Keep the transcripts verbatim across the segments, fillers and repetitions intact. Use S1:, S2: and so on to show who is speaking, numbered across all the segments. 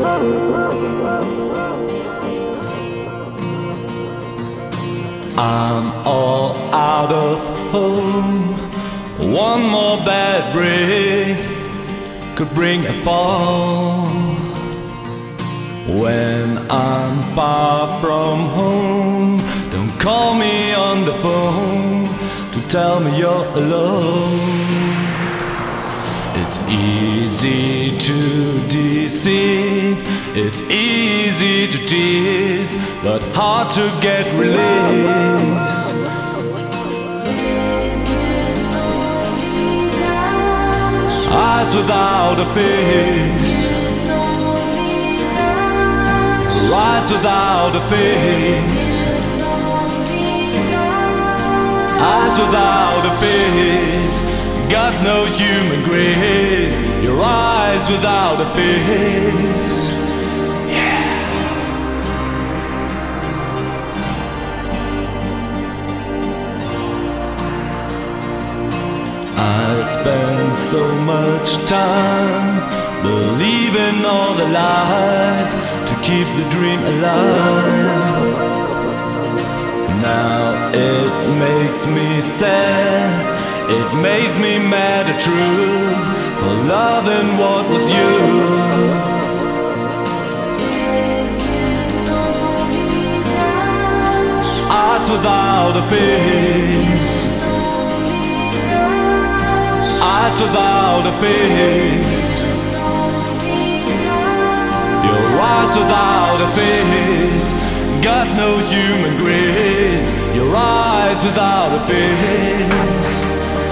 S1: I'm all out of hope. One more bad break could bring a fall. When I'm far from home, don't call me on the phone to tell me you're alone. It's easy to deceive, it's easy to tease, but hard to get release. Eyes without a face, eyes without a face, eyes without a face. Got no human grace. Your eyes without a face. Yeah. I spend so much time believing all the lies to keep the dream alive. Now it makes me sad, it makes me mad at truth for loving what was you. Eyes without a face, eyes without a face. Your eyes without a face, got no human grace. Your eyes without a face.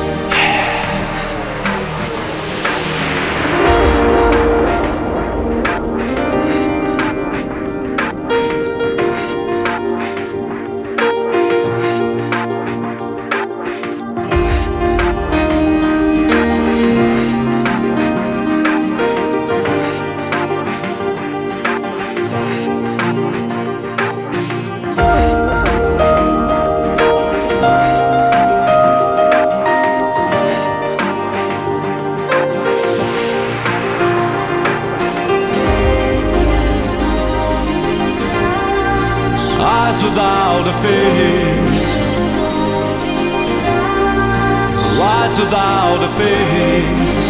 S1: Eyes without a face, eyes without a face.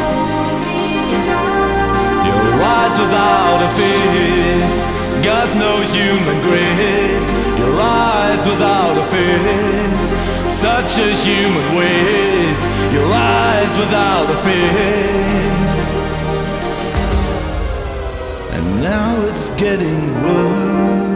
S1: Your eyes without a face, got no human grace. Your eyes without a face, such a human waste. Your eyes without a face. And now it's getting worse.